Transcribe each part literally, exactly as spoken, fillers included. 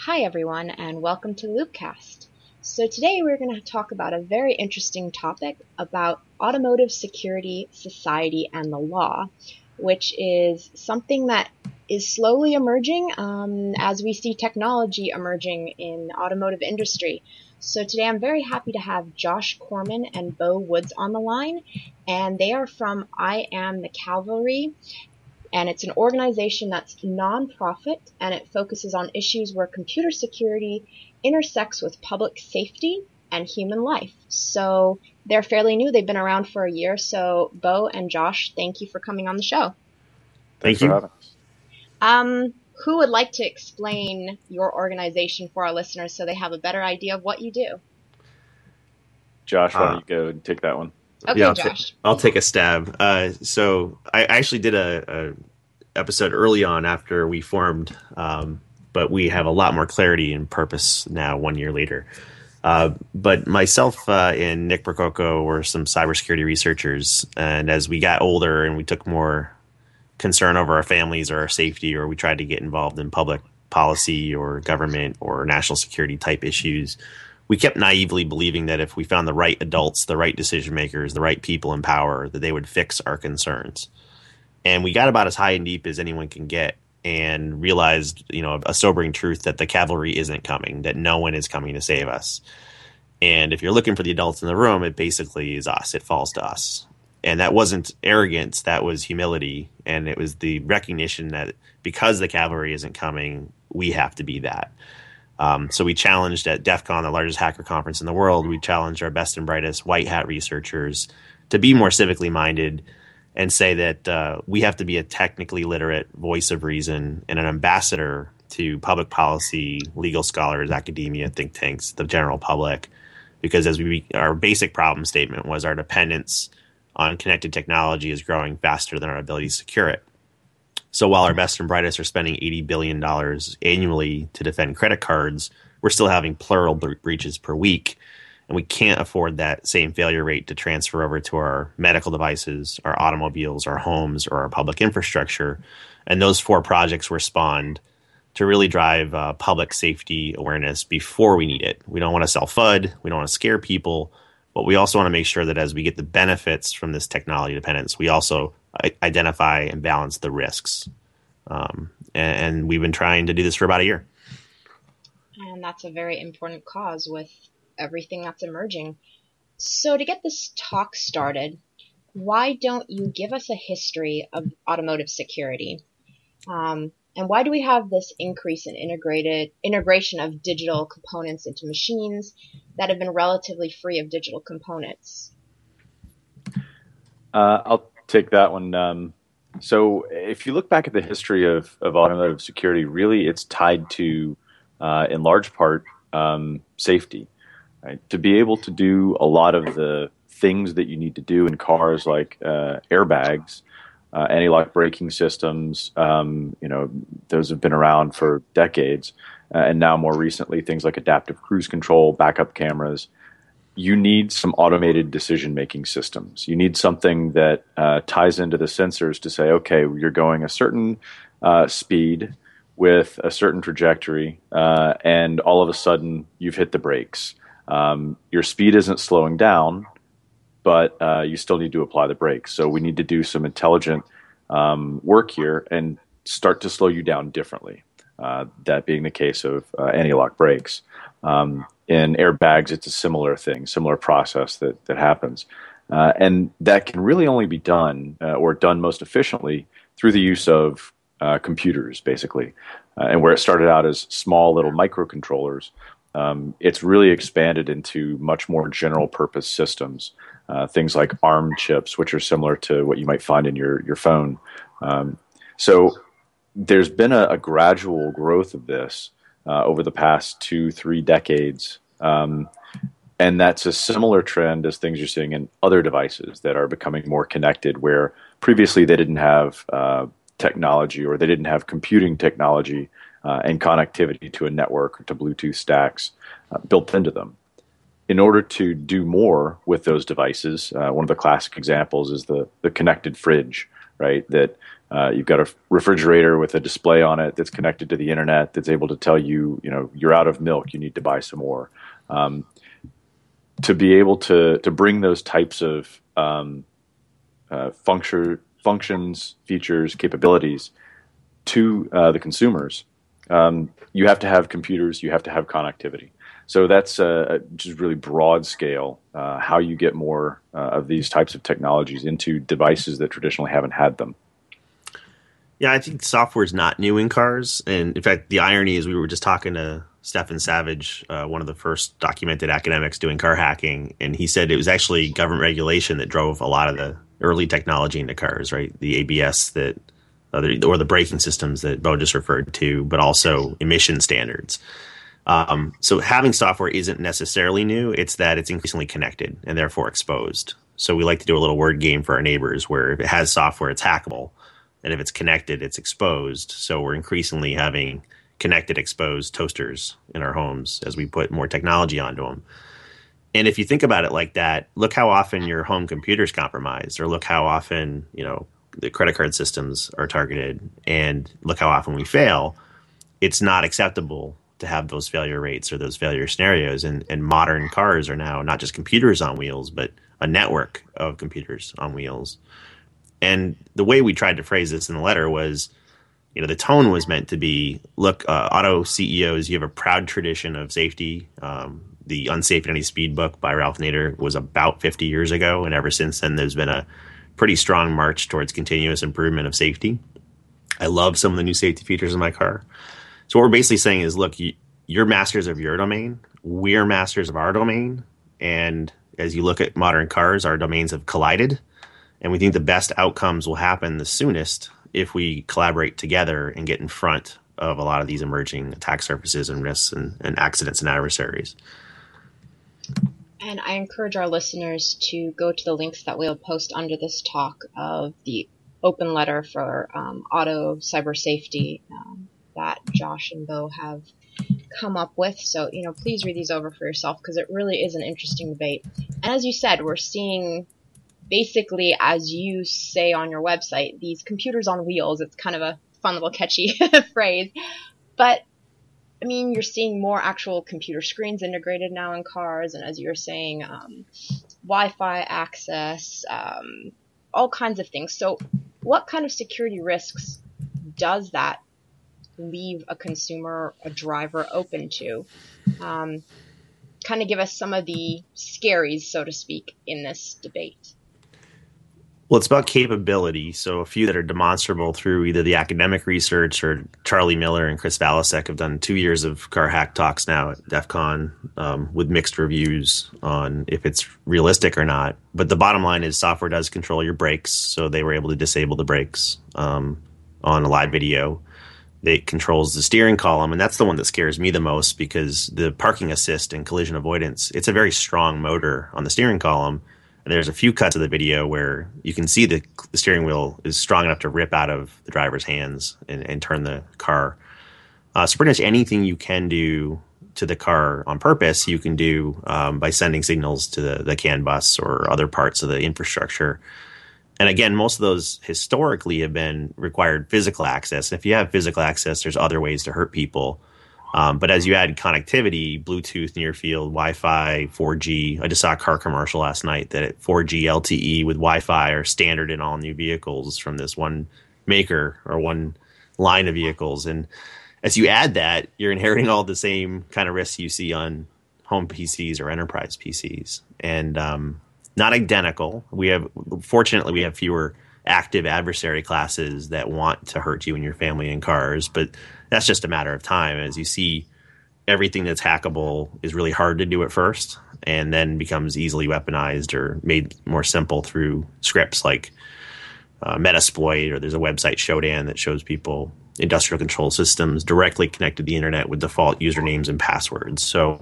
Hi everyone, and welcome to Loopcast. So today we're going to talk about a very interesting topic about automotive security, society, and the law, which is something that is slowly emerging um, as we see technology emerging in the automotive industry. So today I'm very happy to have Josh Corman and Bo Woods on the line, and they are from I Am the Cavalry. And it's an organization that's nonprofit, and it focuses on issues where computer security intersects with public safety and human life. So they're fairly new. They've been around for a year. So Bo and Josh, thank you for coming on the show. Thanks Thank for you. having us. Um, who would like to explain your organization for our listeners so they have a better idea of what you do? Josh, why don't you go and take that one? Okay, yeah, I'll Josh. Ta- I'll take a stab. Uh, so I actually did a, a episode early on after we formed, um, but we have a lot more clarity and purpose now one year later. Uh, but myself uh, and Nick Prococo were some cybersecurity researchers, and as we got older and we took more concern over our families or our safety, or we tried to get involved in public policy or government or national security type issues, we kept naively believing that if we found the right adults, the right decision makers, the right people in power, that they would fix our concerns. And we got about as high and deep as anyone can get and realized, you know, a sobering truth that the cavalry isn't coming, that no one is coming to save us. And if you're looking for the adults in the room, it basically is us. It falls to us. And that wasn't arrogance. That was humility. And it was the recognition that because the cavalry isn't coming, we have to be that. Um, so we challenged at DEF CON, the largest hacker conference in the world, we challenged our best and brightest white hat researchers to be more civically minded and say that uh, we have to be a technically literate voice of reason and an ambassador to public policy, legal scholars, academia, think tanks, the general public. Because as we, our basic problem statement was our dependence on connected technology is growing faster than our ability to secure it. So while our best and brightest are spending eighty billion dollars annually to defend credit cards, we're still having plural bre- breaches per week. And we can't afford that same failure rate to transfer over to our medical devices, our automobiles, our homes, or our public infrastructure. And those four projects were spawned to really drive uh, public safety awareness before we need it. We don't want to sell FUD. We don't want to scare people. But we also want to make sure that as we get the benefits from this technology dependence, we also identify and balance the risks. Um, and, and we've been trying to do this for about a year. And that's a very important cause with everything that's emerging. So to get this talk started, why don't you give us a history of automotive security? Um, and why do we have this increase in integrated integration of digital components into machines that have been relatively free of digital components? Uh, I'll take that one. Um, so if you look back at the history of, of automotive security, really it's tied to, uh, in large part, um, safety. Right? To be able to do a lot of the things that you need to do in cars, like uh, airbags, uh, anti-lock braking systems, um, you know, those have been around for decades. Uh, and now more recently, things like adaptive cruise control, backup cameras. You need some automated decision-making systems. You need something that uh, ties into the sensors to say, okay, you're going a certain uh, speed with a certain trajectory, uh, and all of a sudden you've hit the brakes. Um, your speed isn't slowing down, but uh, you still need to apply the brakes. So we need to do some intelligent um, work here and start to slow you down differently. Uh, that being the case of uh, anti-lock brakes. Um, in airbags, it's a similar thing, similar process that, that happens. Uh, and that can really only be done uh, or done most efficiently through the use of uh, computers, basically. Uh, and where it started out as small little microcontrollers, um, it's really expanded into much more general purpose systems. Uh, things like ARM chips, which are similar to what you might find in your, your phone. Um, so there's been a, a gradual growth of this uh, over the past two, three decades. Um, and that's a similar trend as things you're seeing in other devices that are becoming more connected, where previously they didn't have uh, technology or they didn't have computing technology uh, and connectivity to a network or to Bluetooth stacks uh, built into them. In order to do more with those devices, uh, one of the classic examples is the, the connected fridge, right? That Uh, you've got a refrigerator with a display on it that's connected to the internet that's able to tell you, you know, you're out of milk, you need to buy some more. Um, to be able to to bring those types of um, uh, function, functions, features, capabilities to uh, the consumers, um, you have to have computers, you have to have connectivity. So that's uh, just really broad scale uh, how you get more uh, of these types of technologies into devices that traditionally haven't had them. Yeah, I think software is not new in cars. And in fact, the irony is we were just talking to Stefan Savage, uh, one of the first documented academics doing car hacking, and he said it was actually government regulation that drove a lot of the early technology into cars, right? The A B S that, uh, the, or the braking systems that Bo just referred to, but also emission standards. Um, so having software isn't necessarily new. It's that it's increasingly connected and therefore exposed. So we like to do a little word game for our neighbors where if it has software, it's hackable. And if it's connected, it's exposed. So we're increasingly having connected, exposed toasters in our homes as we put more technology onto them. And if you think about it like that, look how often your home computer is compromised, or look how often, you know, the credit card systems are targeted, and look how often we fail. It's not acceptable to have those failure rates or those failure scenarios. And, and modern cars are now not just computers on wheels, but a network of computers on wheels. And the way we tried to phrase this in the letter was, you know, the tone was meant to be, look, uh, auto C E Os, you have a proud tradition of safety. Um, the Unsafe at Any Speed book by Ralph Nader was about fifty years ago. And ever since then, there's been a pretty strong march towards continuous improvement of safety. I love some of the new safety features in my car. So what we're basically saying is, look, you, you're masters of your domain. We're masters of our domain. And as you look at modern cars, our domains have collided. And we think the best outcomes will happen the soonest if we collaborate together and get in front of a lot of these emerging attack surfaces and risks and, and accidents and adversaries. And I encourage our listeners to go to the links that we'll post under this talk of the open letter for um, auto cyber safety um, that Josh and Bo have come up with. So, you know, please read these over for yourself because it really is an interesting debate. And as you said, we're seeing basically, as you say on your website, these computers on wheels. It's kind of a fun little catchy phrase. But, I mean, you're seeing more actual computer screens integrated now in cars. And as you were saying, um, Wi-Fi access, um, all kinds of things. So what kind of security risks does that leave a consumer, a driver open to? Um, kind of give us some of the scaries, so to speak, in this debate. Well, it's about capability. So a few that are demonstrable through either the academic research or Charlie Miller and Chris Valasek have done two years of car hack talks now at DEF CON um, with mixed reviews on if it's realistic or not. But the bottom line is software does control your brakes. So they were able to disable the brakes um, on a live video. It controls the steering column, and that's the one that scares me the most because the parking assist and collision avoidance, it's a very strong motor on the steering column. There's a few cuts of the video where you can see the, the steering wheel is strong enough to rip out of the driver's hands and, and turn the car. Uh, so pretty much anything you can do to the car on purpose, you can do um, by sending signals to the, the CAN bus or other parts of the infrastructure. And again, most of those historically have been required physical access. And if you have physical access, there's other ways to hurt people. Um, but as you add connectivity, Bluetooth, near field, Wi-Fi, four G, I just saw a car commercial last night that four G L T E with Wi-Fi are standard in all new vehicles from this one maker or one line of vehicles. And as you add that, you're inheriting all the same kind of risks you see on home P Cs or enterprise P Cs. And um, not identical. We have, fortunately, we have fewer active adversary classes that want to hurt you and your family in cars, but that's just a matter of time. As you see, everything that's hackable is really hard to do at first and then becomes easily weaponized or made more simple through scripts like uh, Metasploit, or there's a website, Shodan, that shows people industrial control systems directly connect to the internet with default usernames and passwords. So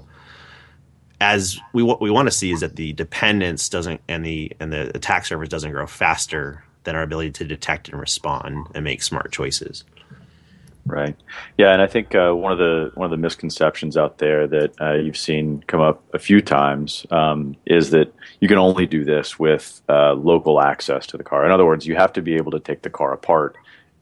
as we what we want to see is that the dependence doesn't and the and the attack surface doesn't grow faster than our ability to detect and respond and make smart choices. Right. Yeah, and I think uh, one of the one of the misconceptions out there that uh, you've seen come up a few times um, is that you can only do this with uh, local access to the car. In other words, you have to be able to take the car apart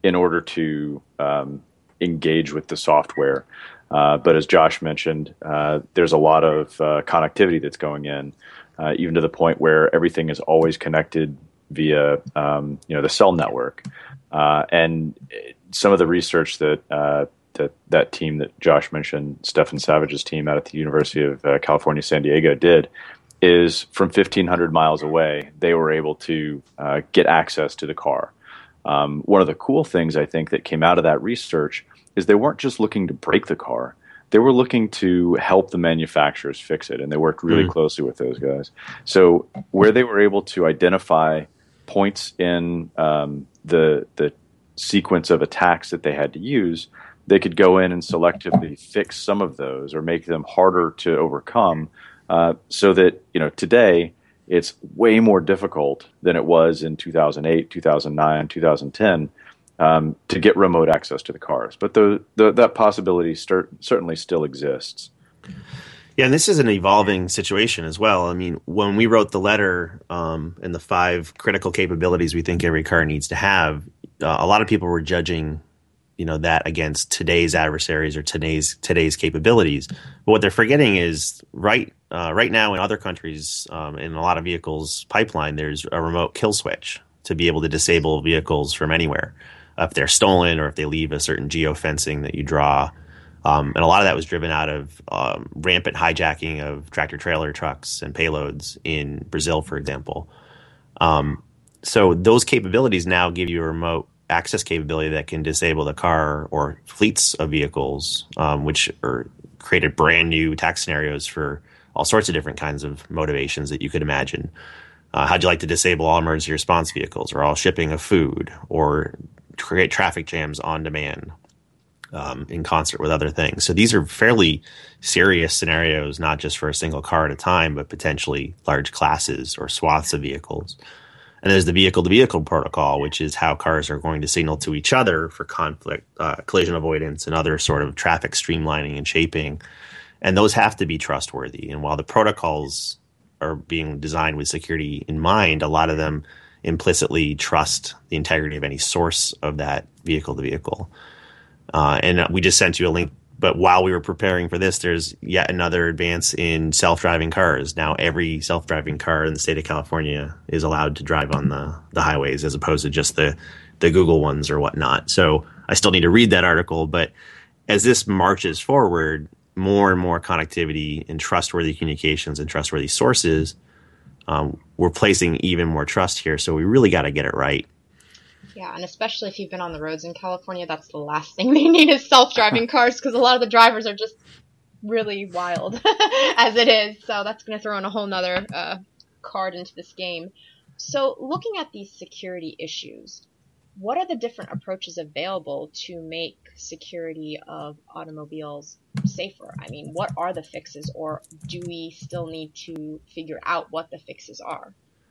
in order to um, engage with the software. Uh, but as Josh mentioned, uh, there's a lot of uh, connectivity that's going in, uh, even to the point where everything is always connected via um, you know the cell network. Uh, and some of the research that uh, that that team that Josh mentioned, Stefan Savage's team out at the University of uh, California, San Diego, did is from fifteen hundred miles away, they were able to uh, get access to the car. Um, one of the cool things I think that came out of that research is they weren't just looking to break the car. They were looking to help the manufacturers fix it, and they worked really mm. closely with those guys. So where they were able to identify points in um, the the sequence of attacks that they had to use, they could go in and selectively fix some of those or make them harder to overcome, uh, so that, you know, today it's way more difficult than it was in two thousand eight, two thousand nine, two thousand ten um, to get remote access to the cars. But the, the that possibility start, certainly still exists. Yeah, and this is an evolving situation as well. I mean, when we wrote the letter um, and the five critical capabilities we think every car needs to have, uh, a lot of people were judging, you know, that against today's adversaries or today's today's capabilities. But what they're forgetting is right uh, right now in other countries, um, in a lot of vehicles pipeline, there's a remote kill switch to be able to disable vehicles from anywhere if they're stolen or if they leave a certain geofencing that you draw. Um, and a lot of that was driven out of um, rampant hijacking of tractor-trailer trucks and payloads in Brazil, for example. Um, so those capabilities now give you a remote access capability that can disable the car or fleets of vehicles, um, which are created brand new attack scenarios for all sorts of different kinds of motivations that you could imagine. Uh, how'd you like to disable all emergency response vehicles or all shipping of food or create traffic jams on demand? Um, in concert with other things. So these are fairly serious scenarios, not just for a single car at a time, but potentially large classes or swaths of vehicles. And there's the vehicle-to-vehicle protocol, which is how cars are going to signal to each other for conflict, uh, collision avoidance, and other sort of traffic streamlining and shaping. And those have to be trustworthy. And while the protocols are being designed with security in mind, a lot of them implicitly trust the integrity of any source of that vehicle-to-vehicle. Uh, and we just sent you a link. But while we were preparing for this, there's yet another advance in self-driving cars. Now every self-driving car in the state of California is allowed to drive on the, the highways as opposed to just the, the Google ones or whatnot. So I still need to read that article. But as this marches forward, more and more connectivity and trustworthy communications and trustworthy sources, um, we're placing even more trust here. So we really got to get it right. Yeah, and especially if you've been on the roads in California, that's the last thing they need is self-driving cars, because a lot of the drivers are just really wild as it is. So that's going to throw in a whole nother uh, card into this game. So looking at these security issues, what are the different approaches available to make security of automobiles safer? I mean, what are the fixes, or do we still need to figure out what the fixes are?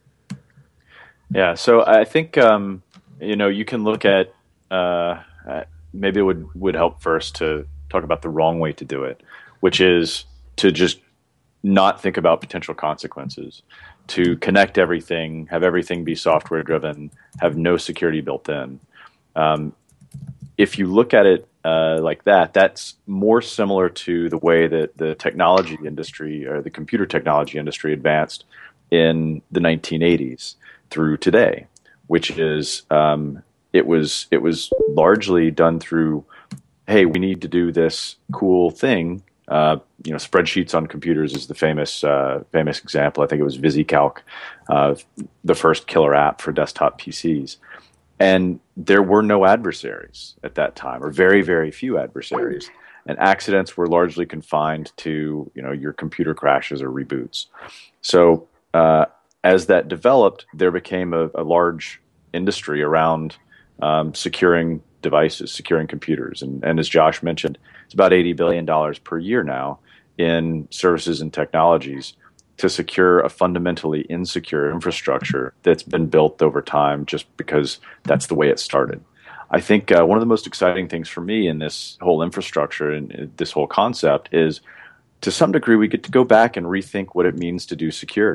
Yeah, so I think... Um You know, you can look at, uh, uh, maybe it would, would help first to talk about the wrong way to do it, which is to just not think about potential consequences, to connect everything, have everything be software driven, have no security built in. Um, if you look at it uh, like that, that's more similar to the way that the technology industry or the computer technology industry advanced in the nineteen eighties through today. Which is um, it was it was largely done through, hey, we need to do this cool thing. Uh, you know, spreadsheets on computers is the famous uh, famous example. I think it was VisiCalc, uh, the first killer app for desktop P Cs. And there were no adversaries at that time, or very very few adversaries. And accidents were largely confined to, you know, your computer crashes or reboots. So uh, as that developed, there became a, a large industry around um, securing devices, securing computers. And, and as Josh mentioned, it's about eighty billion dollars per year now in services and technologies to secure a fundamentally insecure infrastructure that's been built over time just because that's the way it started. I think uh, one of the most exciting things for me in this whole infrastructure and uh, this whole concept is, to some degree, we get to go back and rethink what it means to do security.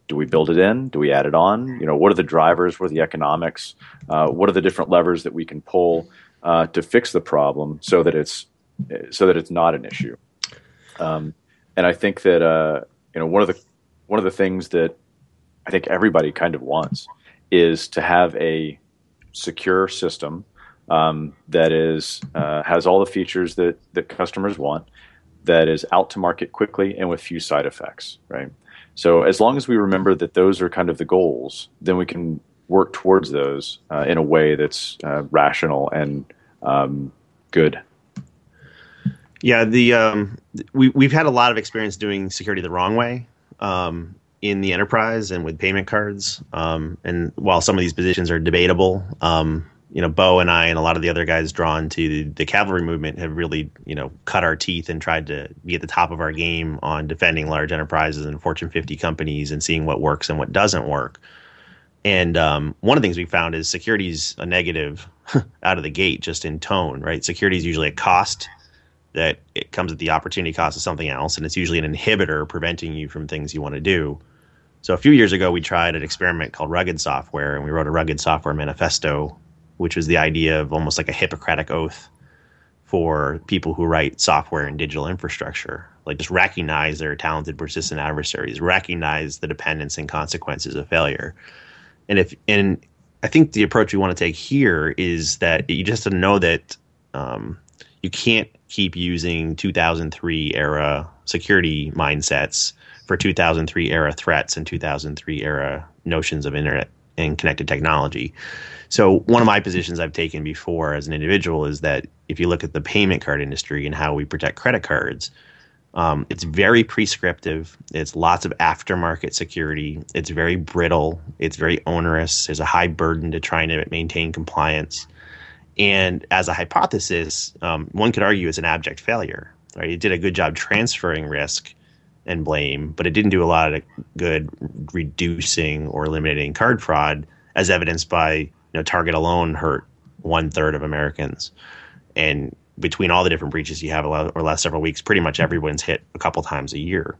do we build it in? Do we add it on? You know, what are the drivers? What are the economics? Uh, what are the different levers that we can pull uh, to fix the problem so that it's so that it's not an issue? Um, and I think that uh, you know one of the one of the things that I think everybody kind of wants is to have a secure system um, that is uh, has all the features that that customers want, that is out to market quickly and with few side effects, right? So as long as we remember that those are kind of the goals, then we can work towards those uh, in a way that's uh, rational and um, good. Yeah, the um, we we've had a lot of experience doing security the wrong way um, in the enterprise and with payment cards. Um, and while some of these positions are debatable, um, you know, Bo and I and a lot of the other guys drawn to the, the cavalry movement have really, you know, cut our teeth and tried to be at the top of our game on defending large enterprises and Fortune fifty companies and seeing what works and what doesn't work. And um, one of the things we found is security is a negative out of the gate, just in tone, right? Security is usually a cost that it comes at the opportunity cost of something else, and it's usually an inhibitor preventing you from things you want to do. So a few years ago, we tried an experiment called rugged software, and we wrote a rugged software manifesto, which was the idea of almost like a Hippocratic oath for people who write software and digital infrastructure. Like, just recognize their talented, persistent adversaries, recognize the dependence and consequences of failure. And if and I think the approach we want to take here is that you just know that um, you can't keep using two thousand three era security mindsets for two thousand three era threats and two thousand three era notions of internet and connected technology. So one of my positions I've taken before as an individual is that if you look at the payment card industry and how we protect credit cards, um, it's very prescriptive. It's lots of aftermarket security. It's very brittle. It's very onerous. There's a high burden to trying to maintain compliance. And as a hypothesis, um, one could argue it's an abject failure. Right? It did a good job transferring risk and blame, but it didn't do a lot of good reducing or eliminating card fraud, as evidenced by, you know, Target alone hurt one third of Americans. And between all the different breaches you have over the last several weeks, pretty much everyone's hit a couple times a year.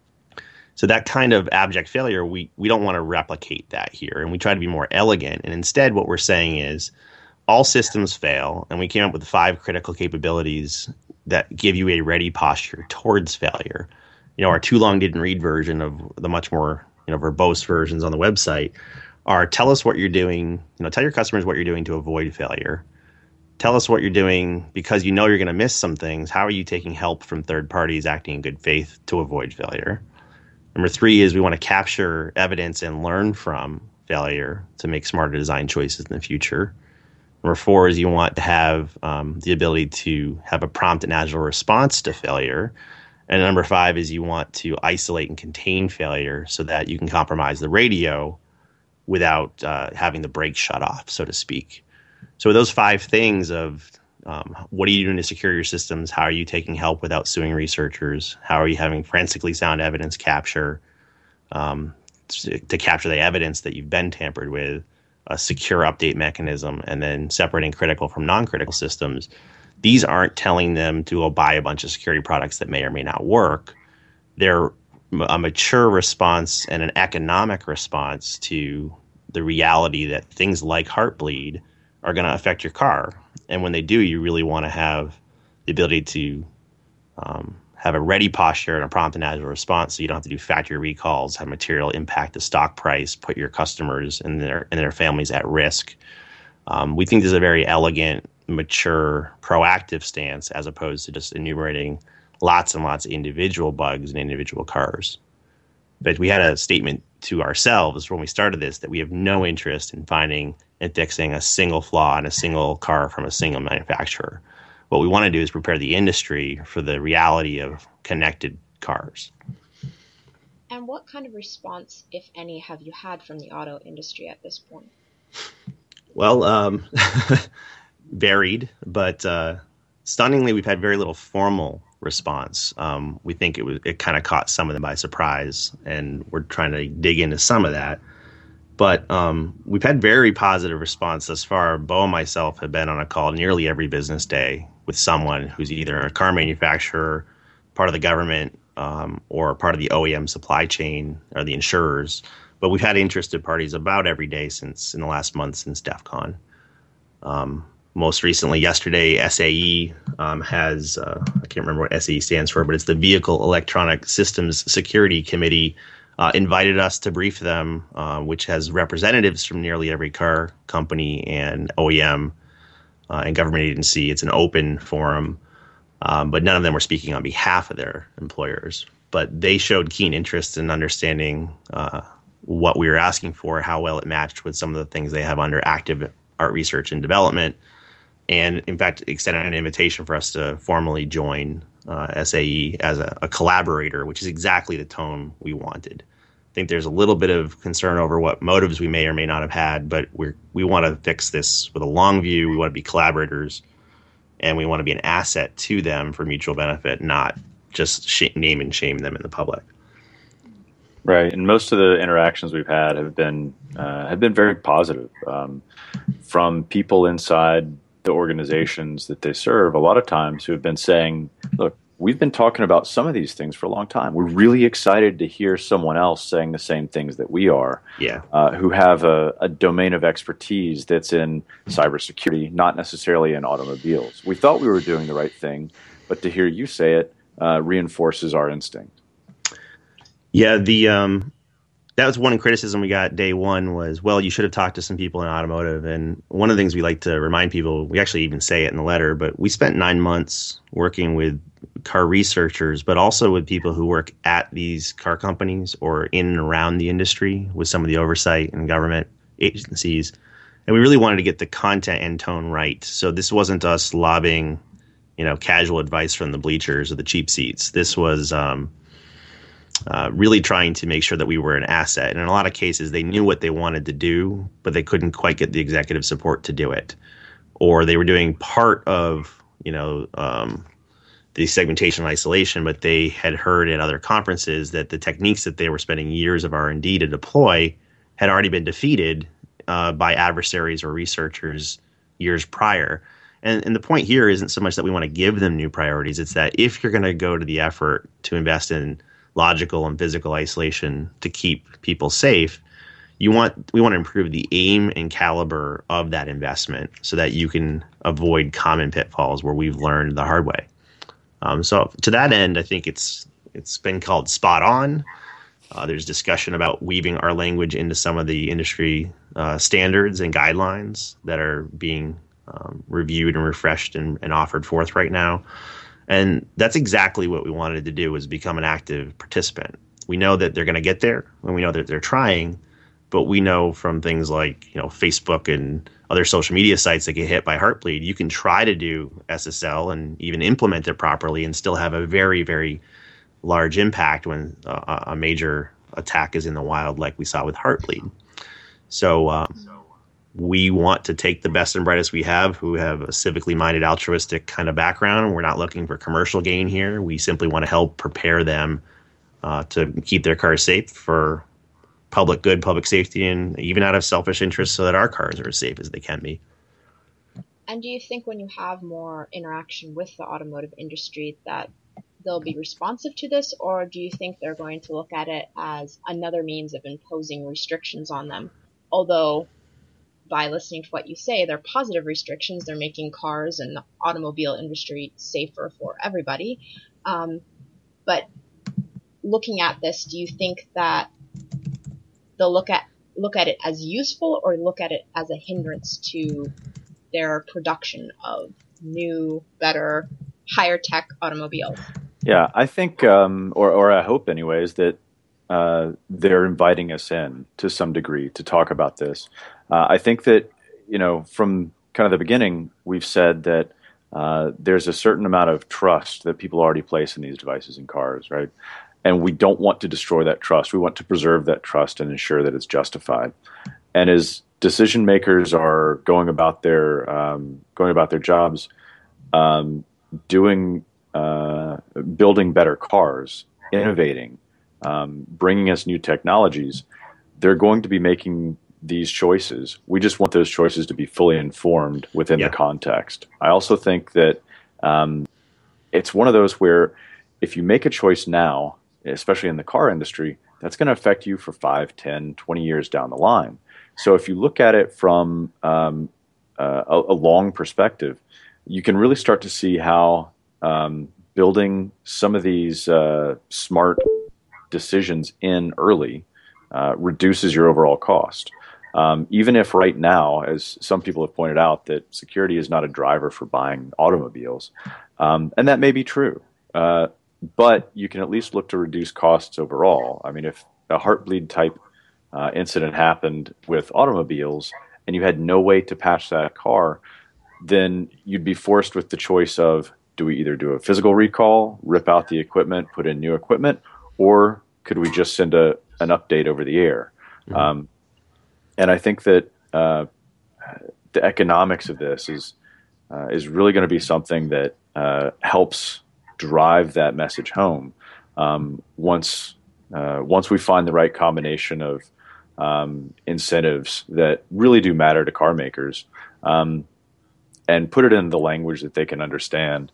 So that kind of abject failure, we, we don't want to replicate that here. And we try to be more elegant. And instead, what we're saying is all systems fail. And we came up with five critical capabilities that give you a ready posture towards failure. You know, our too long didn't read version of the much more, you know, verbose versions on the website are tell us what you're doing, you know, tell your customers what you're doing to avoid failure. Tell us what you're doing because you know you're going to miss some things. How are you taking help from third parties acting in good faith to avoid failure? Number three is we want to capture evidence and learn from failure to make smarter design choices in the future. Number four is you want to have um, the ability to have a prompt and agile response to failure. And number five is you want to isolate and contain failure so that you can compromise the radio without uh, having the brakes shut off, so to speak. So those five things of um, what are you doing to secure your systems? How are you taking help without suing researchers? How are you having forensically sound evidence capture um, to, to capture the evidence that you've been tampered with, a secure update mechanism, and then separating critical from non-critical systems? These aren't telling them to go buy a bunch of security products that may or may not work. They're a mature response and an economic response to the reality that things like Heartbleed are going to affect your car. And when they do, you really want to have the ability to um, have a ready posture and a prompt and agile response so you don't have to do factory recalls, have material impact the stock price, put your customers and their, and their families at risk. Um, we think this is a very elegant, mature, proactive stance as opposed to just enumerating lots and lots of individual bugs in individual cars. But we had a statement to ourselves when we started this that we have no interest in finding and fixing a single flaw in a single car from a single manufacturer. What we want to do is prepare the industry for the reality of connected cars. And what kind of response, if any, have you had from the auto industry at this point? Well, um, varied, but uh, stunningly, we've had very little formal response. Um, we think it was it kind of caught some of them by surprise, and we're trying to dig into some of that. But um, we've had very positive response thus far. Bo and myself have been on a call nearly every business day with someone who's either a car manufacturer, part of the government, um, or part of the O E M supply chain or the insurers. But we've had interested parties about every day since in the last month since DEF CON. Um, most recently, yesterday, S A E um, has, uh, I can't remember what S A E stands for, but it's the Vehicle Electronic Systems Security Committee, uh, invited us to brief them, uh, which has representatives from nearly every car company and O E M uh, and government agency. It's an open forum, um, but none of them were speaking on behalf of their employers. But they showed keen interest in understanding uh, what we were asking for, how well it matched with some of the things they have under active art research and development, and in fact extended an invitation for us to formally join uh, S A E as a, a collaborator, which is exactly the tone we wanted. I think there's a little bit of concern over what motives we may or may not have had, but we're we want to fix this with a long view. We want to be collaborators, and we want to be an asset to them for mutual benefit, not just sh- name and shame them in the public. Right, and most of the interactions we've had have been uh, have been very positive, um, from people inside the organizations that they serve. A lot of times, who have been saying, "Look, we've been talking about some of these things for a long time. We're really excited to hear someone else saying the same things that we are. Yeah, uh, who have a, a domain of expertise that's in cybersecurity, not necessarily in automobiles. We thought we were doing the right thing, but to hear you say it uh, reinforces our instinct." Yeah, the um, that was one criticism we got day one was, well, you should have talked to some people in automotive. And one of the things we like to remind people, we actually even say it in the letter, but we spent nine months working with car researchers, but also with people who work at these car companies or in and around the industry with some of the oversight and government agencies. And we really wanted to get the content and tone right. So this wasn't us lobbing, you know, casual advice from the bleachers or the cheap seats. This was um, Uh, really trying to make sure that we were an asset. And in a lot of cases, they knew what they wanted to do, but they couldn't quite get the executive support to do it. Or they were doing part of, you know, um, the segmentation and isolation, but they had heard at other conferences that the techniques that they were spending years of R and D to deploy had already been defeated uh, by adversaries or researchers years prior. And, and the point here isn't so much that we want to give them new priorities. It's that if you're going to go to the effort to invest in logical and physical isolation to keep people safe, you want we want to improve the aim and caliber of that investment so that you can avoid common pitfalls where we've learned the hard way. Um, so to that end, I think it's it's been called spot on. Uh, there's discussion about weaving our language into some of the industry uh, standards and guidelines that are being um, reviewed and refreshed and, and offered forth right now. And that's exactly what we wanted to do, was become an active participant. We know that they're going to get there, and we know that they're trying, but we know from things like, you know, Facebook and other social media sites that get hit by Heartbleed, you can try to do S S L and even implement it properly and still have a very, very large impact when uh, a major attack is in the wild, like we saw with Heartbleed. So um, we want to take the best and brightest we have who have a civically minded, altruistic kind of background. We're not looking for commercial gain here. We simply want to help prepare them uh, to keep their cars safe for public good, public safety, and even out of selfish interest so that our cars are as safe as they can be. And do you think when you have more interaction with the automotive industry that they'll be responsive to this, or do you think they're going to look at it as another means of imposing restrictions on them? Although, by listening to what you say, they're positive restrictions. They're making cars and the automobile industry safer for everybody. Um, but looking at this, do you think that they'll look at look at it as useful or look at it as a hindrance to their production of new, better, higher tech automobiles? Yeah, I think, um, or, or I hope anyways, that uh, they're inviting us in to some degree to talk about this. Uh, I think that, you know, from kind of the beginning, we've said that uh, there's a certain amount of trust that people already place in these devices in cars, right? And we don't want to destroy that trust. We want to preserve that trust and ensure that it's justified. And as decision makers are going about their um, going about their jobs, um, doing uh, building better cars, innovating, um, bringing us new technologies, they're going to be making these choices. We just want those choices to be fully informed within yeah. the context. I also think that um, it's one of those where if you make a choice now, especially in the car industry, that's going to affect you for five, ten, twenty years down the line. So if you look at it from um, uh, a, a long perspective, you can really start to see how um, building some of these uh, smart decisions in early uh, reduces your overall cost. Um, even if right now, as some people have pointed out, that security is not a driver for buying automobiles, um, and that may be true, uh, but you can at least look to reduce costs overall. I mean, if a heartbleed type uh, incident happened with automobiles and you had no way to patch that car, then you'd be forced with the choice of, do we either do a physical recall, rip out the equipment, put in new equipment, or could we just send a an update over the air? Mm-hmm. Um, and I think that uh, the economics of this is uh, is really going to be something that uh, helps drive that message home. Um, once uh, once we find the right combination of um, incentives that really do matter to car makers, um, and put it in the language that they can understand.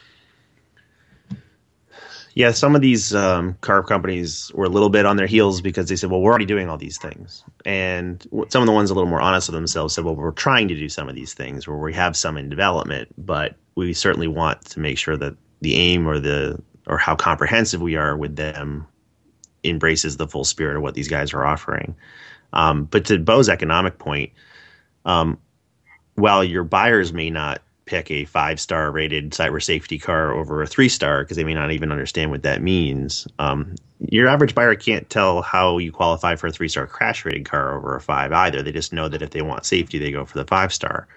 Yeah, some of these um, car companies were a little bit on their heels because they said, well, we're already doing all these things. And some of the ones a little more honest with themselves said, well, we're trying to do some of these things where we have some in development, but we certainly want to make sure that the aim or the or how comprehensive we are with them embraces the full spirit of what these guys are offering. Um, but to Bo's economic point, um, while your buyers may not pick a five-star rated cyber safety car over a three-star because they may not even understand what that means, um, your average buyer can't tell how you qualify for a three-star crash-rated car over a five either. They just know that if they want safety, they go for the five-star.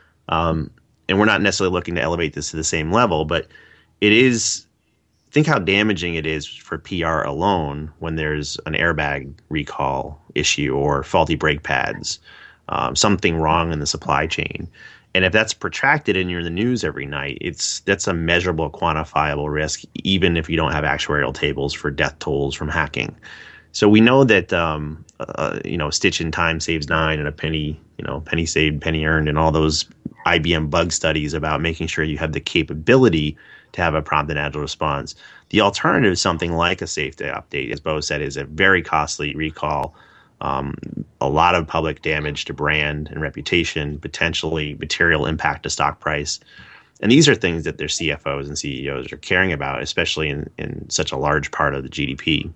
Um, and we're not necessarily looking to elevate this to the same level, but it is – think how damaging it is for P R alone when there's an airbag recall issue or faulty brake pads, um, something wrong in the supply chain. And if that's protracted and you're in the news every night, it's that's a measurable, quantifiable risk, even if you don't have actuarial tables for death tolls from hacking. So we know that um, uh, you know, a stitch in time saves nine, and a penny, you know, penny saved, penny earned, and all those I B M bug studies about making sure you have the capability to have a prompt and agile response. The alternative is something like a safety update, as Bo said, is a very costly recall. Um, a lot of public damage to brand and reputation, potentially material impact to stock price. And these are things that their C F Os and C E Os are caring about, especially in, in such a large part of the G D P.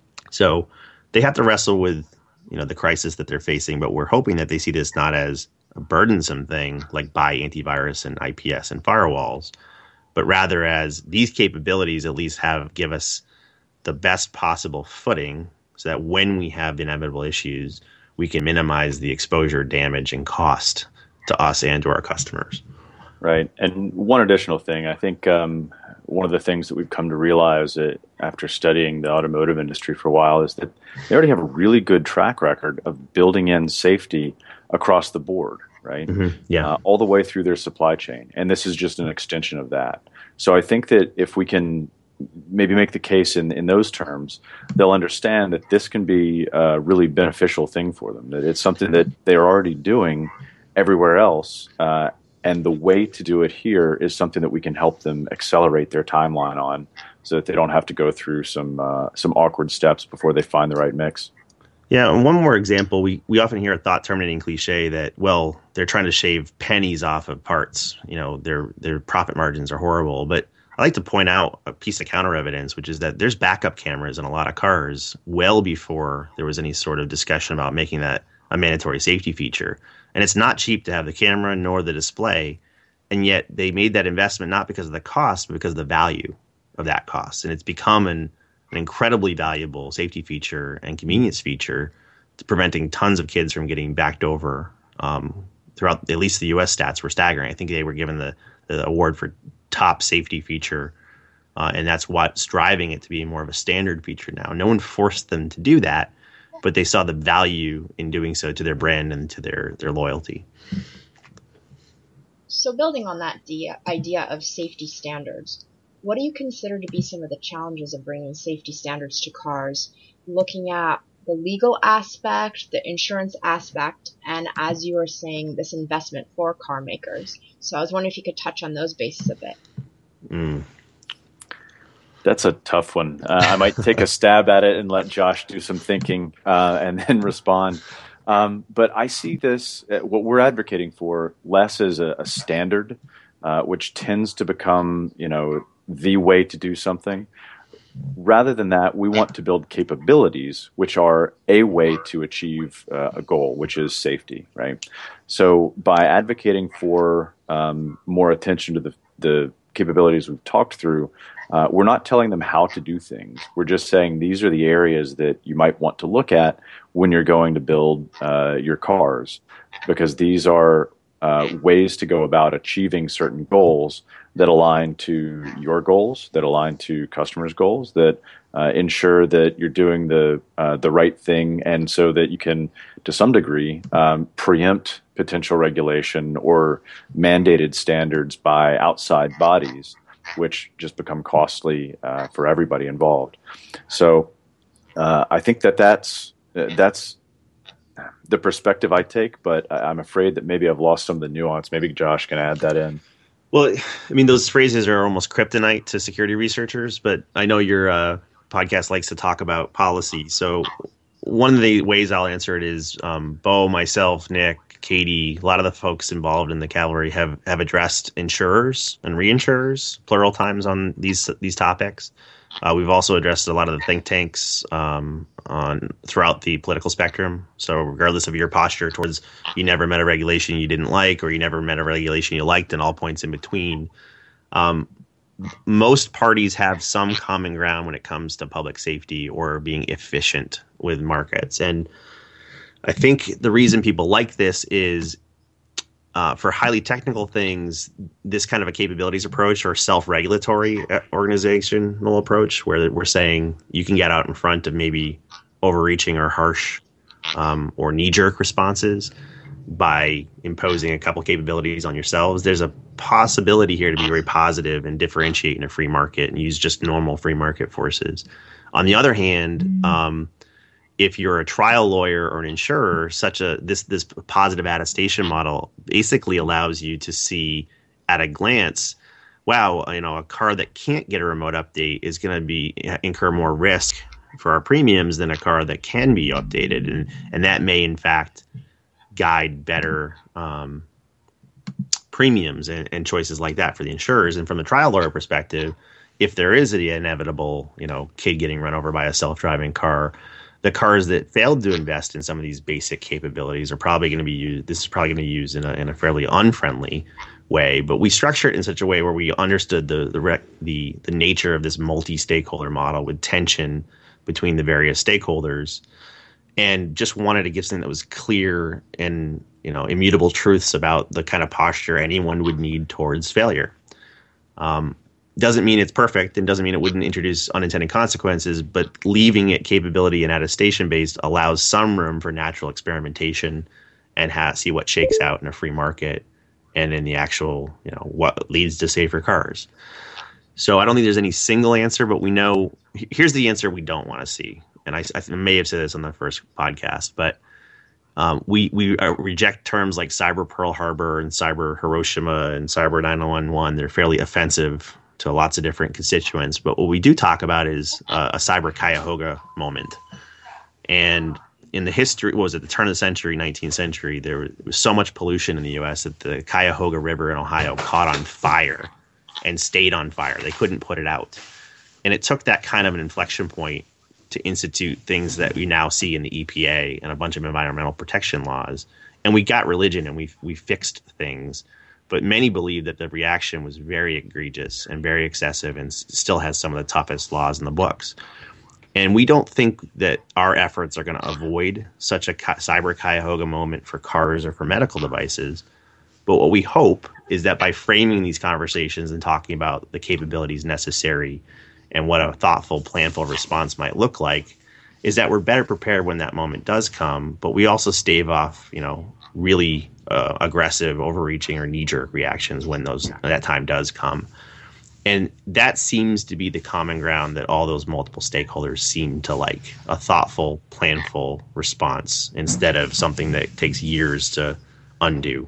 So they have to wrestle with, you know, the crisis that they're facing, but we're hoping that they see this not as a burdensome thing like buy antivirus and I P S and firewalls, but rather as these capabilities at least have give us the best possible footing so that when we have inevitable issues, we can minimize the exposure, damage, and cost to us and to our customers. Right. And one additional thing, I think um, one of the things that we've come to realize that after studying the automotive industry for a while is that they already have a really good track record of building in safety across the board, right? Mm-hmm. Yeah. Uh, all the way through their supply chain. And this is just an extension of that. So I think that if we can maybe make the case in, in those terms, they'll understand that this can be a really beneficial thing for them, that it's something that they're already doing everywhere else. Uh, and the way to do it here is something that we can help them accelerate their timeline on so that they don't have to go through some uh, some awkward steps before they find the right mix. Yeah, and one more example, we, we often hear a thought-terminating cliche that, well, they're trying to shave pennies off of parts. You know, their their profit margins are horrible, but I like to point out a piece of counter evidence, which is that there's backup cameras in a lot of cars well before there was any sort of discussion about making that a mandatory safety feature. And it's not cheap to have the camera nor the display. And yet they made that investment not because of the cost, but because of the value of that cost. And it's become an, an incredibly valuable safety feature and convenience feature to preventing tons of kids from getting backed over um, throughout. At least the U S stats were staggering. I think they were given the, the award for top safety feature, uh, and that's what's driving it to be more of a standard feature now. No one forced them to do that, but they saw the value in doing so to their brand and to their, their loyalty. So building on that idea of safety standards, what do you consider to be some of the challenges of bringing safety standards to cars, looking at the legal aspect, the insurance aspect, and as you were saying, this investment for car makers? So I was wondering if you could touch on those bases a bit. Mm. That's a tough one. Uh, I might take a stab at it and let Josh do some thinking uh, and then respond. Um, but I see this, uh, what we're advocating for, less as a, a standard, uh, which tends to become, you know, the way to do something. Rather than that, we want to build capabilities, which are a way to achieve uh, a goal, which is safety, right? So by advocating for um, more attention to the, the capabilities we've talked through, uh, we're not telling them how to do things. We're just saying these are the areas that you might want to look at when you're going to build uh, your cars, because these are uh, ways to go about achieving certain goals that align to your goals, that align to customers' goals, that uh, ensure that you're doing the uh, the right thing, and so that you can, to some degree, um, preempt potential regulation or mandated standards by outside bodies, which just become costly uh, for everybody involved. So uh, I think that that's that's the perspective I take, but I'm afraid that maybe I've lost some of the nuance. Maybe Josh can add that in. Well, I mean, those phrases are almost kryptonite to security researchers, but I know your uh, podcast likes to talk about policy. So one of the ways I'll answer it is um, Bo, myself, Nick, Katie, a lot of the folks involved in the cavalry have, have addressed insurers and reinsurers plural times on these these topics. Uh, we've also addressed a lot of the think tanks um, on throughout the political spectrum. So regardless of your posture towards you never met a regulation you didn't like, or you never met a regulation you liked, and all points in between, um, most parties have some common ground when it comes to public safety or being efficient with markets. And I think the reason people like this is Uh, for highly technical things, this kind of a capabilities approach or self-regulatory organizational approach, where we're saying you can get out in front of maybe overreaching or harsh um, or knee-jerk responses by imposing a couple capabilities on yourselves. There's a possibility here to be very positive and differentiate in a free market and use just normal free market forces. On the other hand, um, if you're a trial lawyer or an insurer, such a this this positive attestation model basically allows you to see at a glance, wow, you know, a car that can't get a remote update is going to be incur more risk for our premiums than a car that can be updated, and and that may in fact guide better um, premiums and, and choices like that for the insurers. And from the trial lawyer perspective, if there is an inevitable, you know, kid getting run over by a self-driving car, the cars that failed to invest in some of these basic capabilities are probably going to be used. This is probably going to be used in a, in a fairly unfriendly way. But we structure it in such a way where we understood the the rec, the the nature of this multi-stakeholder model with tension between the various stakeholders, and just wanted to give something that was clear and, you know, immutable truths about the kind of posture anyone would need towards failure. Um, Doesn't mean it's perfect, and doesn't mean it wouldn't introduce unintended consequences, but leaving it capability and attestation based allows some room for natural experimentation and ha- see what shakes out in a free market and in the actual, you know, what leads to safer cars. So I don't think there's any single answer, but we know here's the answer we don't want to see. And I, I may have said this on the first podcast, but um, we we uh, reject terms like cyber Pearl Harbor and cyber Hiroshima and cyber nine one one. They're fairly offensive to lots of different constituents. But what we do talk about is uh, a cyber Cuyahoga moment. And in the history, what was it, the turn of the century, nineteenth century, there was so much pollution in the U S that the Cuyahoga River in Ohio caught on fire and stayed on fire. They couldn't put it out. And it took that kind of an inflection point to institute things that we now see in the E P A and a bunch of environmental protection laws. And we got religion and we we fixed things. But many believe that the reaction was very egregious and very excessive and s- still has some of the toughest laws in the books. And we don't think that our efforts are going to avoid such a ca- cyber Cuyahoga moment for cars or for medical devices. But what we hope is that by framing these conversations and talking about the capabilities necessary and what a thoughtful, planful response might look like, is that we're better prepared when that moment does come. But we also stave off, you know, really uh, aggressive, overreaching, or knee-jerk reactions when those that time does come. And that seems to be the common ground that all those multiple stakeholders seem to like, a thoughtful, planful response instead of something that takes years to undo.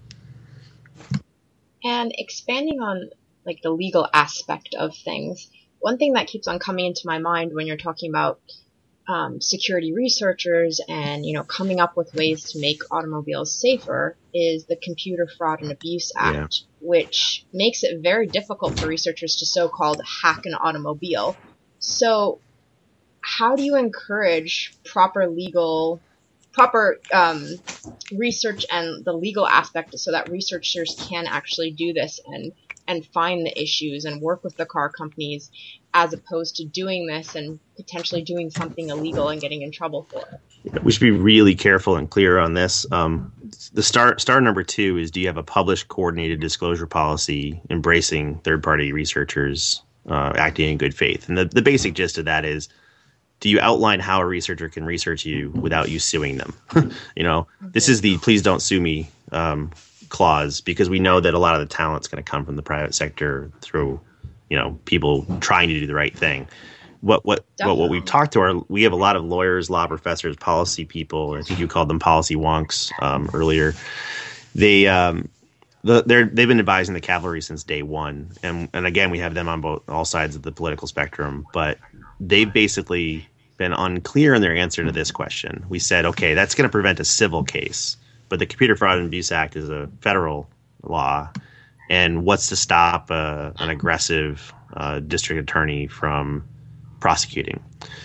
And expanding on like the legal aspect of things, one thing that keeps on coming into my mind when you're talking about um, security researchers and, you know, coming up with ways to make automobiles safer is the Computer Fraud and Abuse Act, yeah. which makes it very difficult for researchers to so-called hack an automobile. So how do you encourage proper legal, proper um, research and the legal aspect so that researchers can actually do this and, and find the issues and work with the car companies as opposed to doing this and potentially doing something illegal and getting in trouble for it? We should be really careful and clear on this. Um, the star, star number two is, do you have a published coordinated disclosure policy embracing third-party researchers uh, acting in good faith? And the, the basic gist of that is, do you outline how a researcher can research you without you suing them? you know, okay. This is the please don't sue me um, clause, because we know that a lot of the talent's going to come from the private sector through, you know, people trying to do the right thing. What what what, what we've talked to are, we have a lot of lawyers, law professors, policy people. I think you called them policy wonks um, earlier. They um, the, they're they've been advising the cavalry since day one, and and again we have them on both all sides of the political spectrum, but they've basically been unclear in their answer to this question. We said, okay, that's going to prevent a civil case, but the Computer Fraud and Abuse Act is a federal law, and what's to stop uh, an aggressive uh, district attorney from prosecuting?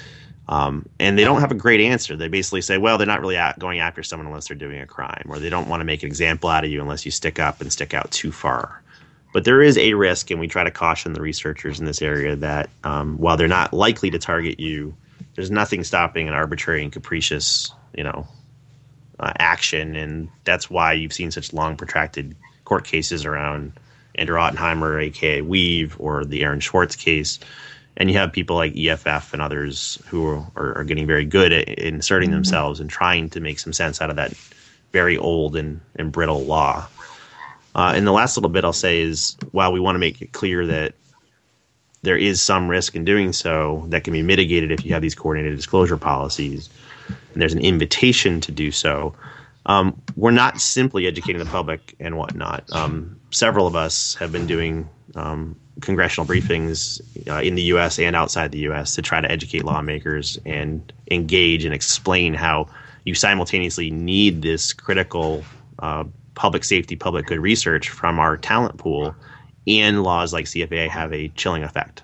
Um, and they don't have a great answer. They basically say, well, they're not really at going after someone unless they're doing a crime, or they don't want to make an example out of you unless you stick up and stick out too far. But there is a risk, and we try to caution the researchers in this area that um, while they're not likely to target you, there's nothing stopping an arbitrary and capricious, you know, uh, action. And that's why you've seen such long, protracted court cases around Andrew Ottenheimer, a k a. Weave, or the Aaron Schwartz case. And you have people like E F F and others who are, are getting very good at inserting mm-hmm. themselves and trying to make some sense out of that very old and, and brittle law. Uh, and the last little bit I'll say is, while we want to make it clear that there is some risk in doing so that can be mitigated if you have these coordinated disclosure policies, and there's an invitation to do so, um, we're not simply educating the public and whatnot. Um, several of us have been doing um, congressional briefings uh, in the U S and outside the U S to try to educate lawmakers and engage and explain how you simultaneously need this critical uh, public safety, public good research from our talent pool, and laws like C F A have a chilling effect.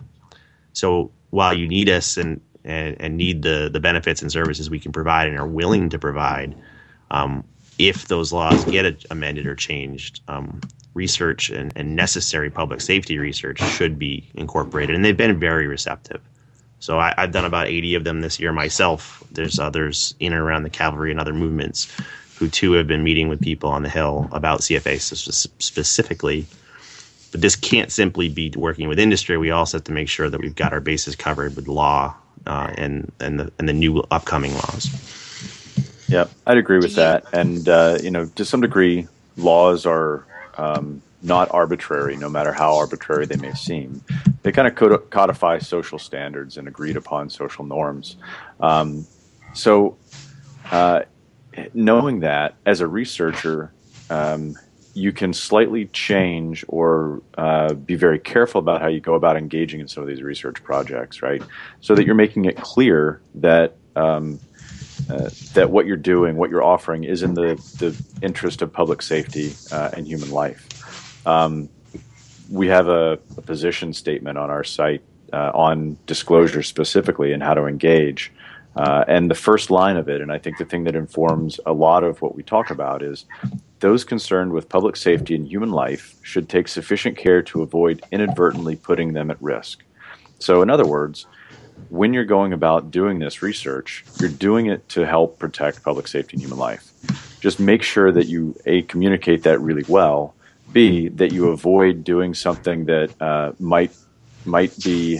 So while you need us and, and, and need the, the benefits and services we can provide and are willing to provide, um, if those laws get amended or changed, um, research and, and necessary public safety research should be incorporated. And they've been very receptive. So I, I've done about eighty of them this year myself. There's others in and around the cavalry and other movements who too have been meeting with people on the Hill about C F A specifically. But this can't simply be working with industry. We also have to make sure that we've got our bases covered with law uh, and and the and the new upcoming laws. Yeah, I'd agree with that. And uh, you know, to some degree, laws are um, not arbitrary, no matter how arbitrary they may seem. They kind of codify social standards and agreed upon social norms. Um, so. Uh, Knowing that, as a researcher, um, you can slightly change or uh, be very careful about how you go about engaging in some of these research projects, right? So that you're making it clear that um, uh, that what you're doing, what you're offering, is in the, the interest of public safety uh, and human life. Um, we have a, a position statement on our site uh, on disclosure specifically and how to engage. Uh, and the first line of it, and I think the thing that informs a lot of what we talk about, is those concerned with public safety and human life should take sufficient care to avoid inadvertently putting them at risk. So in other words, when you're going about doing this research, you're doing it to help protect public safety and human life. Just make sure that you, A, communicate that really well, B, that you avoid doing something that uh, might might be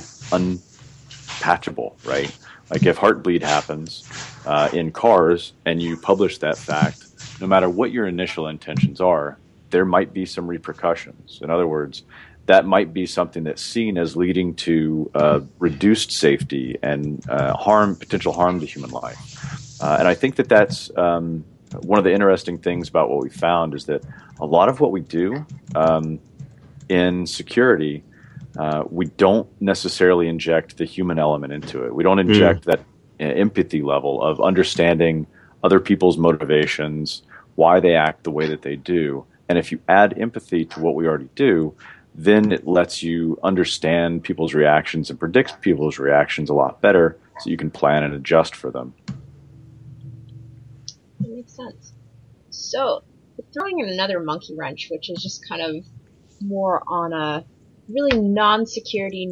unpatchable, right? Like if heartbleed happens uh, in cars and you publish that fact, no matter what your initial intentions are, there might be some repercussions. In other words, that might be something that's seen as leading to uh, reduced safety and uh, harm, potential harm to human life. Uh, and I think that that's um, one of the interesting things about what we found is that a lot of what we do um, in security uh, we don't necessarily inject the human element into it. We don't inject mm. that empathy level of understanding other people's motivations, why they act the way that they do. And if you add empathy to what we already do, then it lets you understand people's reactions and predicts people's reactions a lot better, so you can plan and adjust for them. That makes sense. So, throwing in another monkey wrench, which is just kind of more on a really non-security,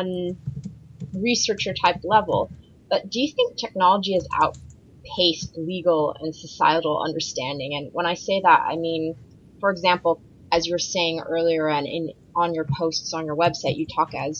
non-researcher type level, but do you think technology has outpaced legal and societal understanding? And when I say that, I mean, for example, as you were saying earlier, and in on your posts on your website, you talk as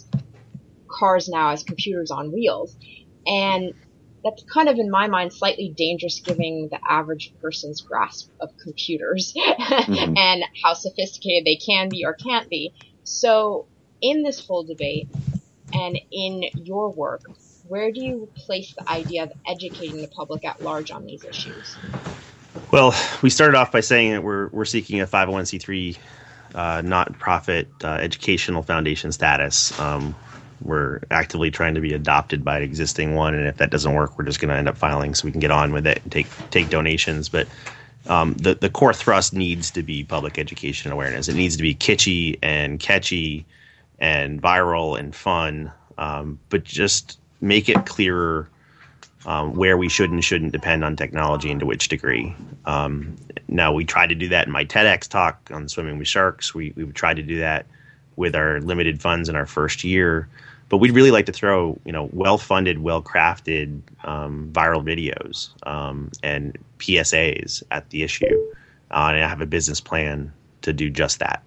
cars now as computers on wheels. And that's kind of, in my mind, slightly dangerous given the average person's grasp of computers mm-hmm. and how sophisticated they can be or can't be. So in this whole debate and in your work, where do you place the idea of educating the public at large on these issues? Well, we started off by saying that we're we're seeking a five oh one c three uh, not-profit uh, educational foundation status. Um, we're actively trying to be adopted by an existing one, and if that doesn't work, we're just going to end up filing so we can get on with it and take take donations. But um, the the core thrust needs to be public education awareness. It needs to be kitschy and catchy and viral and fun, um, but just make it clearer um, where we should and shouldn't depend on technology and to which degree. Um, now, we tried to do that in my TEDx talk on swimming with sharks. We we tried to do that with our limited funds in our first year. But we'd really like to throw, you know, well-funded, well-crafted um, viral videos um, and P S As at the issue. Uh, and I have a business plan to do just that.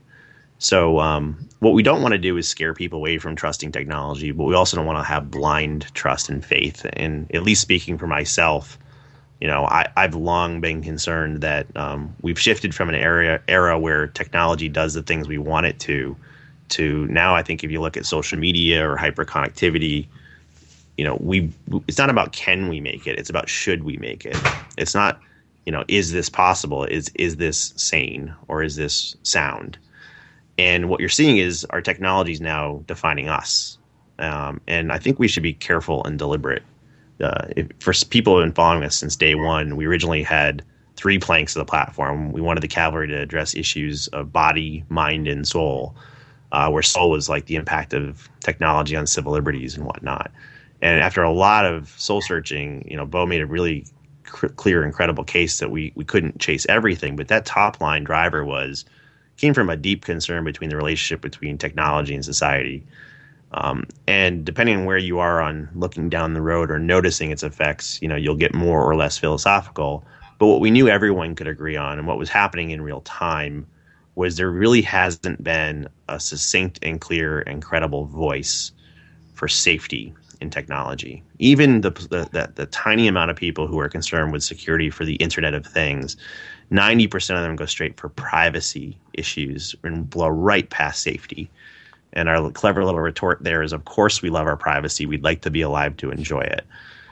So um, what we don't want to do is scare people away from trusting technology, but we also don't want to have blind trust and faith. And at least speaking for myself, you know, I, I've long been concerned that um, we've shifted from an era, era where technology does the things we want it to, to now. I think if you look at social media or hyperconnectivity, you know, we it's not about can we make it, it's about should we make it. It's not, you know, is this possible? Is is this sane or is this sound? And what you're seeing is our technology is now defining us. Um, and I think we should be careful and deliberate. Uh, if, for people who have been following us since day one, we originally had three planks of the platform. We wanted the Cavalry to address issues of body, mind, and soul, uh, where soul was like the impact of technology on civil liberties and whatnot. And after a lot of soul searching, you know, Bo made a really cr- clear and credible case that we we couldn't chase everything, but that top line driver was came from a deep concern between the relationship between technology and society. Um, and depending on where you are on looking down the road or noticing its effects, you know, you'll get more or less philosophical. But what we knew everyone could agree on and what was happening in real time was there really hasn't been a succinct and clear and credible voice for safety in technology. Even the, the, the, the tiny amount of people who are concerned with security for the Internet of Things, ninety percent of them go straight for privacy issues and blow right past safety. And our clever little retort there is, of course, we love our privacy. We'd like to be alive to enjoy it.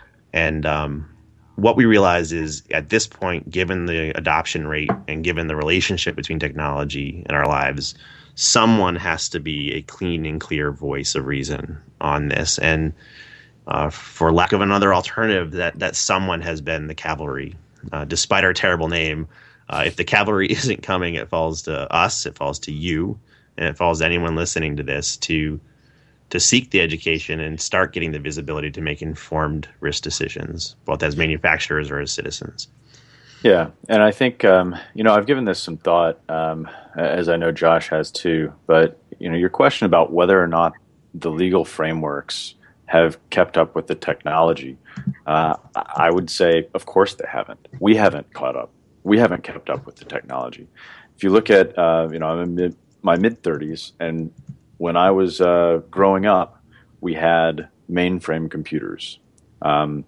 And um, what we realize is at this point, given the adoption rate and given the relationship between technology and our lives, someone has to be a clean and clear voice of reason on this. And uh, for lack of another alternative, that, that someone has been the Cavalry. Uh, despite our terrible name, uh, if the Cavalry isn't coming, it falls to us, it falls to you, and it falls to anyone listening to this to to seek the education and start getting the visibility to make informed risk decisions, both as manufacturers or as citizens. Yeah, and I think, um, you know, I've given this some thought, um, as I know Josh has too, but, you know, your question about whether or not the legal frameworks have kept up with the technology, uh, I would say, of course they haven't. We haven't caught up. We haven't kept up with the technology. If you look at, uh, you know, I'm in mid, my mid-thirties, and when I was uh, growing up, we had mainframe computers. Um,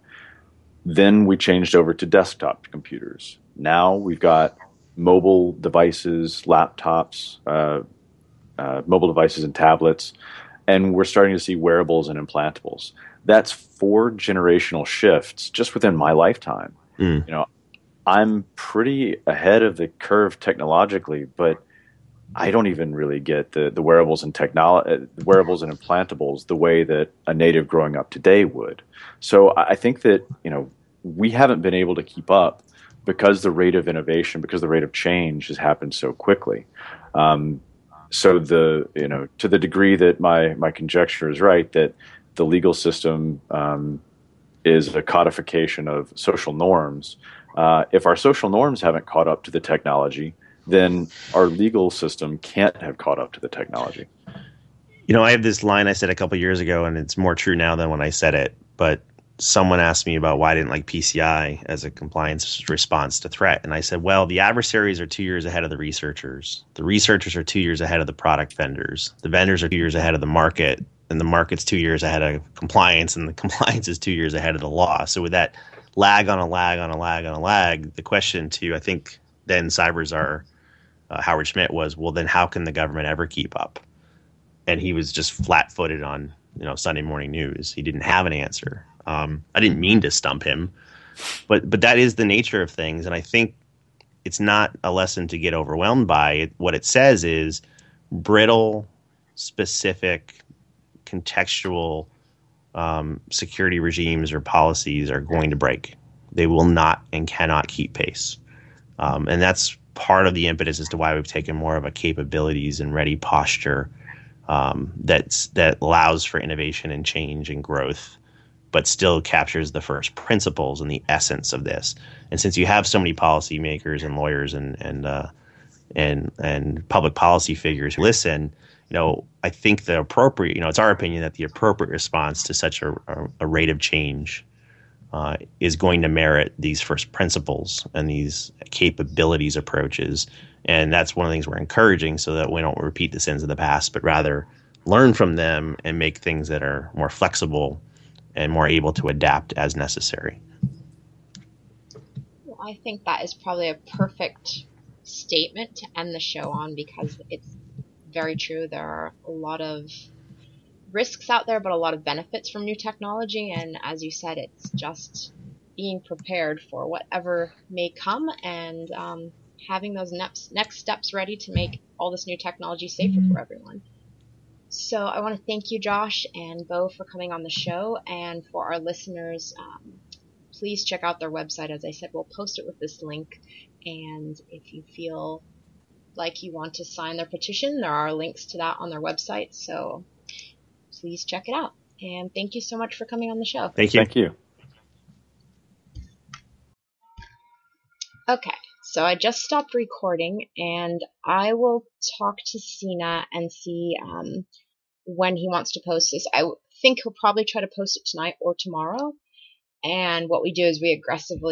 then we changed over to desktop computers. Now we've got mobile devices, laptops, uh, uh, mobile devices and tablets, and we're starting to see wearables and implantables. That's four generational shifts just within my lifetime. Mm. You know, I'm pretty ahead of the curve technologically, but I don't even really get the, the wearables and technolo- wearables and implantables the way that a native growing up today would. So I think that, you know, we haven't been able to keep up because the rate of innovation, because the rate of change has happened so quickly. Um, so the, you know, to the degree that my, my conjecture is right, that the legal system um, is a codification of social norms. Uh, if our social norms haven't caught up to the technology, then our legal system can't have caught up to the technology. You know, I have this line I said a couple of years ago, and it's more true now than when I said it. But someone asked me about why I didn't like P C I as a compliance response to threat. And I said, well, the adversaries are two years ahead of the researchers. The researchers are two years ahead of the product vendors. The vendors are two years ahead of the market. And the market's two years ahead of compliance. And the compliance is two years ahead of the law. So with that lag on a lag on a lag on a lag, the question to, I think, then Cyberzar uh, Howard Schmidt was, well, then how can the government ever keep up? And he was just flat-footed on, you know, Sunday Morning News. He didn't have an answer. Um, I didn't mean to stump him, but but that is the nature of things. And I think it's not a lesson to get overwhelmed by. It, what it says is brittle, specific, contextual um, security regimes or policies are going to break. They will not and cannot keep pace. Um, and that's part of the impetus as to why we've taken more of a capabilities and ready posture um, that's, that allows for innovation and change and growth, but still captures the first principles and the essence of this. And since you have so many policymakers and lawyers and and uh, and and public policy figures who listen, you know, I think the appropriate, you know, it's our opinion that the appropriate response to such a, a, a rate of change uh, is going to merit these first principles and these capabilities approaches. And that's one of the things we're encouraging, so that we don't repeat the sins of the past, but rather learn from them and make things that are more flexible and more able to adapt as necessary. Well, I think that is probably a perfect statement to end the show on, because it's very true. There are a lot of risks out there, but a lot of benefits from new technology. And as you said, it's just being prepared for whatever may come and um, having those next, next steps ready to make all this new technology safer for everyone. So I want to thank you, Josh and Bo, for coming on the show. And for our listeners, um, please check out their website. As I said, we'll post it with this link. And if you feel like you want to sign their petition, there are links to that on their website. So please check it out. And thank you so much for coming on the show. Thank you. Thank you. Okay, so I just stopped recording, and I will talk to Sina and see um, when he wants to post this. I think he'll probably try to post it tonight or tomorrow. And what we do is we aggressively